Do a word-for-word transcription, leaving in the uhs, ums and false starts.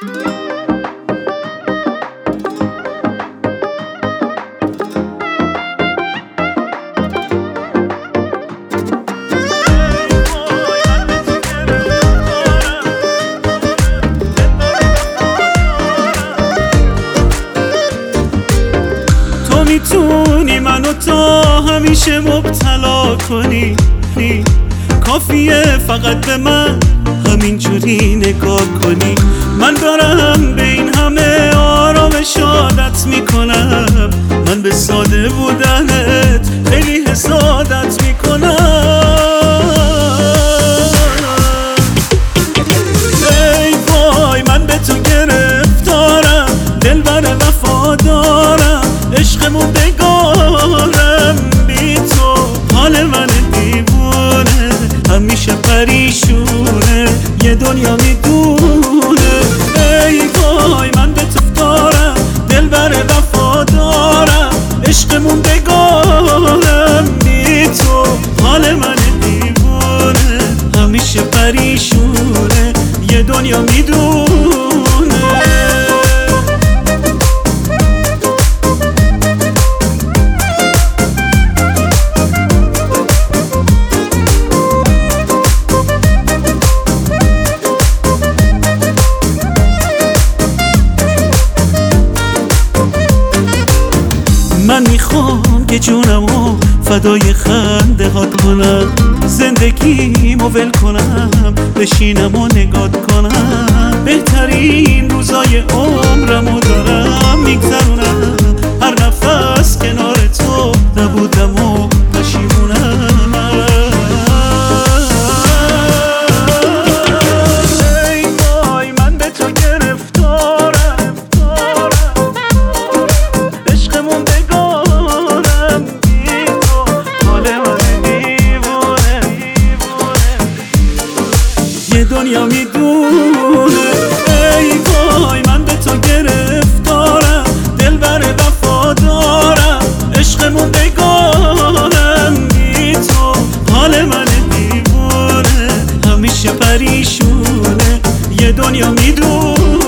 میتونی منو تا همیشه مبتلا کنی، کافیه فقط به من همینجوری نگاه کنی. من دارم به این همه آرامش عادت میکنم، من به ساده بودنت خیلی حسادت میکنم. ای وای من به تو گرفتارم، دلبر وفادارم، عشقمون بگارم بی تو، حال من دیوونه همیشه پریشونه، یه دنیا میدونه. ای وای من به تو دارم، دلبر وفادارم، عشقمون بگارم بی تو، حال من دیوونه همیشه پریشونه، یه دنیا میدونه. من میخوام که جونمو فدای خنده هات کنم، زندگیمو ول کنم، بشینم و نگات کنم. بهترین روزای عمرمو دارم میگذرونم، هر نفس کنار تو نبودم و پشیمونم. ای وای من به تو گرفتارم، عشقمون بگارم بی تو، حال من دیوونه یه دنیا میدونه. ای وای من به تو گرفتارم، دلبر وفادارم، عشقمون بگارم بی تو، حال من دیوونه همیشه پریشونه، یه دنیا میدونه.